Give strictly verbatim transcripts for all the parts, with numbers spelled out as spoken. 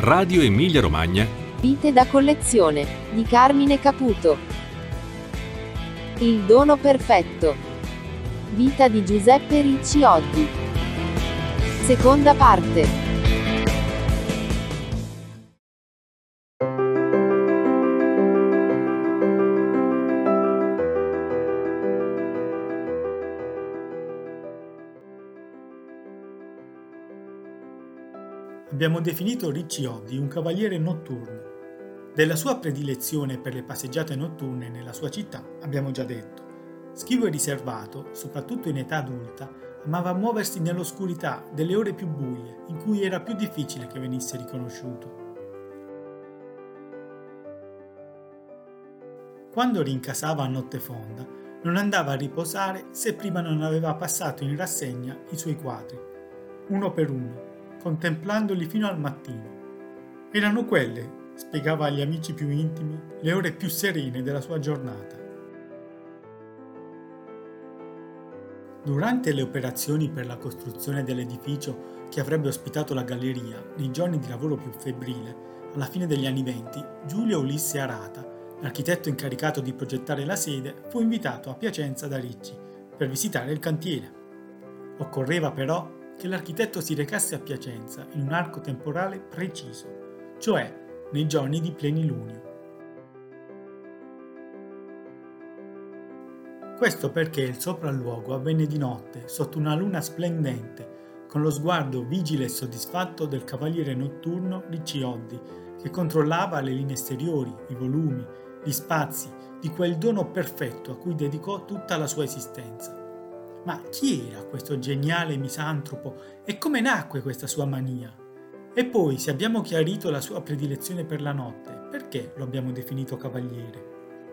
Radio Emilia Romagna. Vite da collezione, di Carmine Caputo. Il dono perfetto. Vita di Giuseppe Ricci Oddi. Seconda parte. Abbiamo definito Ricci Oddi un cavaliere notturno. Della sua predilezione per le passeggiate notturne nella sua città abbiamo già detto. Schivo e riservato, soprattutto in età adulta, amava muoversi nell'oscurità delle ore più buie, in cui era più difficile che venisse riconosciuto. Quando rincasava a notte fonda, non andava a riposare se prima non aveva passato in rassegna i suoi quadri, uno per uno, contemplandoli fino al mattino. Erano quelle, spiegava agli amici più intimi, le ore più serene della sua giornata. Durante le operazioni per la costruzione dell'edificio che avrebbe ospitato la galleria, nei giorni di lavoro più febbrile, alla fine degli anni venti, Giulio Ulisse Arata, l'architetto incaricato di progettare la sede, fu invitato a Piacenza da Ricci per visitare il cantiere. Occorreva però che l'architetto si recasse a Piacenza in un arco temporale preciso, cioè nei giorni di plenilunio. Questo perché il sopralluogo avvenne di notte, sotto una luna splendente, con lo sguardo vigile e soddisfatto del cavaliere notturno Ricci Oddi, che controllava le linee esteriori, i volumi, gli spazi di quel dono perfetto a cui dedicò tutta la sua esistenza. Ma chi era questo geniale misantropo e come nacque questa sua mania? E poi, se abbiamo chiarito la sua predilezione per la notte, perché lo abbiamo definito cavaliere?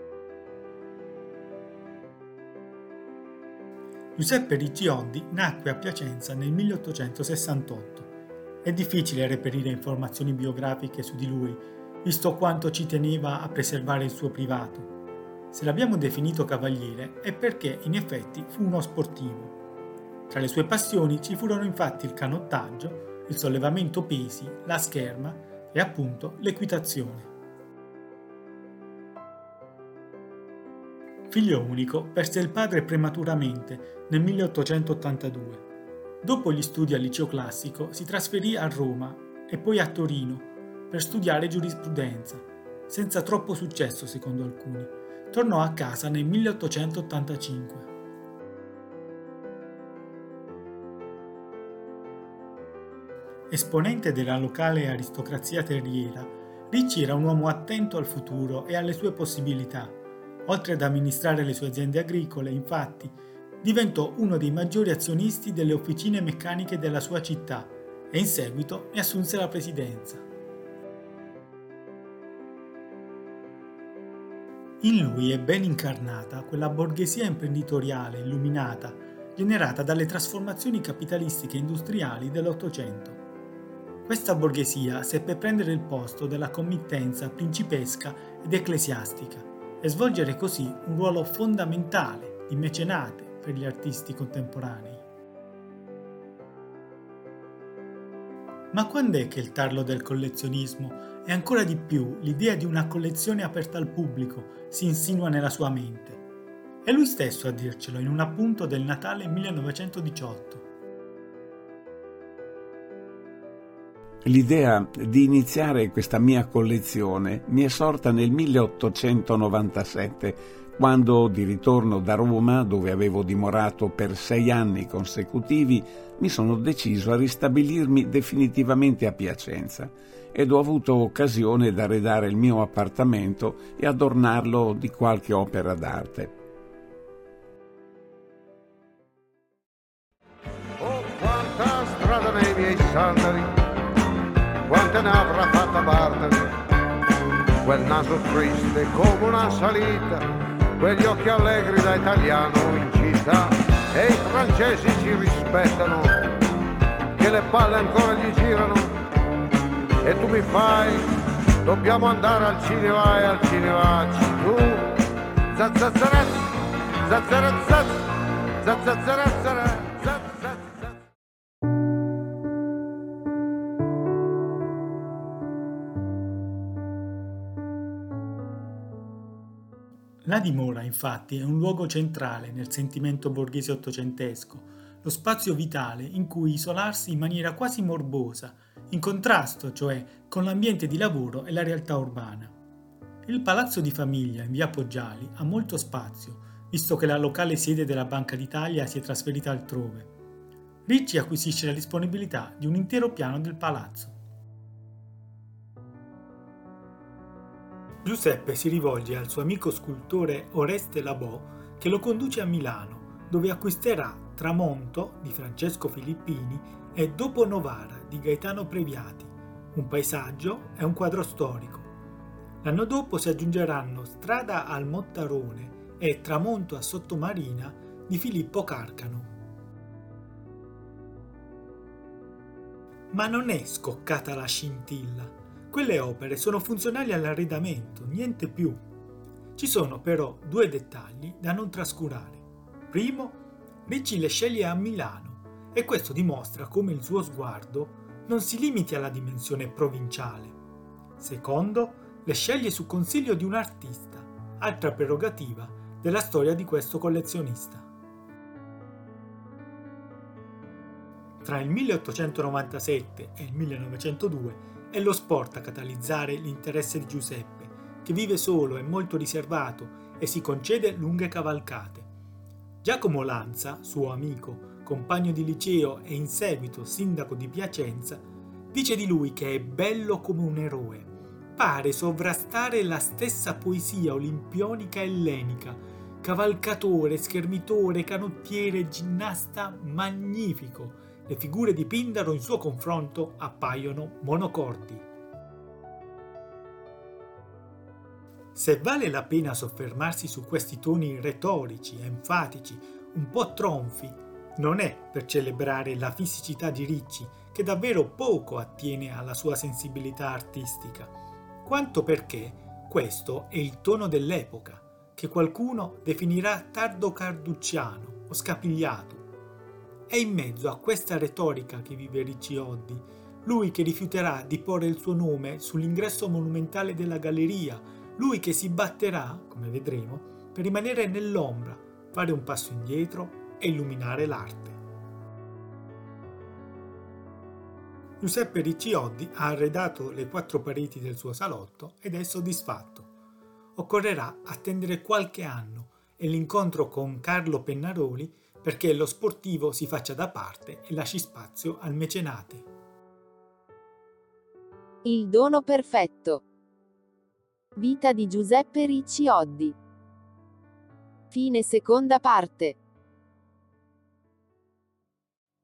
Giuseppe Ricci Oddi nacque a Piacenza nel milleottocentosessantotto. È difficile reperire informazioni biografiche su di lui, visto quanto ci teneva a preservare il suo privato. Se l'abbiamo definito cavaliere è perché in effetti fu uno sportivo. Tra le sue passioni ci furono infatti il canottaggio, il sollevamento pesi, la scherma e appunto l'equitazione. Figlio unico, perse il padre prematuramente nel milleottocentottantadue. Dopo gli studi al liceo classico si trasferì a Roma e poi a Torino per studiare giurisprudenza, senza troppo successo secondo alcuni. Tornò a casa nel milleottocentottantacinque. Esponente della locale aristocrazia terriera, Ricci era un uomo attento al futuro e alle sue possibilità. Oltre ad amministrare le sue aziende agricole, infatti, diventò uno dei maggiori azionisti delle officine meccaniche della sua città e in seguito ne assunse la presidenza. In lui è ben incarnata quella borghesia imprenditoriale illuminata generata dalle trasformazioni capitalistiche e industriali dell'Ottocento. Questa borghesia seppe prendere il posto della committenza principesca ed ecclesiastica e svolgere così un ruolo fondamentale di mecenate per gli artisti contemporanei. Ma quando è che il tarlo del collezionismo e ancora di più l'idea di una collezione aperta al pubblico si insinua nella sua mente? È lui stesso a dircelo in un appunto del Natale millenovecentodiciotto. L'idea di iniziare questa mia collezione mi è sorta nel milleottocentonovantasette, quando, di ritorno da Roma, dove avevo dimorato per sei anni consecutivi, mi sono deciso a ristabilirmi definitivamente a Piacenza ed ho avuto occasione d'arredare il mio appartamento e adornarlo di qualche opera d'arte. Oh, quanta strada nei miei sandali, quante ne avrà fatta Bartali, quel naso triste come una salita, quegli occhi allegri da italiano in città, e i francesi ci rispettano, che le palle ancora gli girano, e tu mi fai, dobbiamo andare al cinema e al cinema, tu, zazzazaraz, zazzarazaz, zazzazarazzaraz, zazzazaraz. La dimora, infatti, è un luogo centrale nel sentimento borghese ottocentesco, lo spazio vitale in cui isolarsi in maniera quasi morbosa, in contrasto, cioè, con l'ambiente di lavoro e la realtà urbana. Il palazzo di famiglia in via Poggiali ha molto spazio, visto che la locale sede della Banca d'Italia si è trasferita altrove. Ricci acquisisce la disponibilità di un intero piano del palazzo. Giuseppe si rivolge al suo amico scultore Oreste Labò, che lo conduce a Milano, dove acquisterà Tramonto di Francesco Filippini e Dopo Novara di Gaetano Previati, un paesaggio e un quadro storico. L'anno dopo si aggiungeranno Strada al Mottarone e Tramonto a Sottomarina di Filippo Carcano. Ma non è scoccata la scintilla. Quelle opere sono funzionali all'arredamento, niente più. Ci sono però due dettagli da non trascurare. Primo, Ricci le sceglie a Milano e questo dimostra come il suo sguardo non si limiti alla dimensione provinciale. Secondo, le sceglie su consiglio di un artista, altra prerogativa della storia di questo collezionista. Tra il milleottocentonovantasette e il millenovecentodue è lo sport a catalizzare l'interesse di Giuseppe, che vive solo e molto riservato e si concede lunghe cavalcate. Giacomo Lanza, suo amico, compagno di liceo e in seguito sindaco di Piacenza, dice di lui che è bello come un eroe. Pare sovrastare la stessa poesia olimpionica ellenica, cavalcatore, schermitore, canottiere, ginnasta magnifico. Le figure di Pindaro in suo confronto appaiono monocordi. Se vale la pena soffermarsi su questi toni retorici, enfatici, un po' tronfi, non è per celebrare la fisicità di Ricci, che davvero poco attiene alla sua sensibilità artistica, quanto perché questo è il tono dell'epoca, che qualcuno definirà tardo carducciano o scapigliato. È in mezzo a questa retorica che vive Ricci Oddi, lui che rifiuterà di porre il suo nome sull'ingresso monumentale della galleria, lui che si batterà, come vedremo, per rimanere nell'ombra, fare un passo indietro e illuminare l'arte. Giuseppe Ricci Oddi ha arredato le quattro pareti del suo salotto ed è soddisfatto. Occorrerà attendere qualche anno e l'incontro con Carlo Pennaroli perché lo sportivo si faccia da parte e lasci spazio al mecenate. Il dono perfetto. Vita di Giuseppe Ricci Oddi. Fine seconda parte.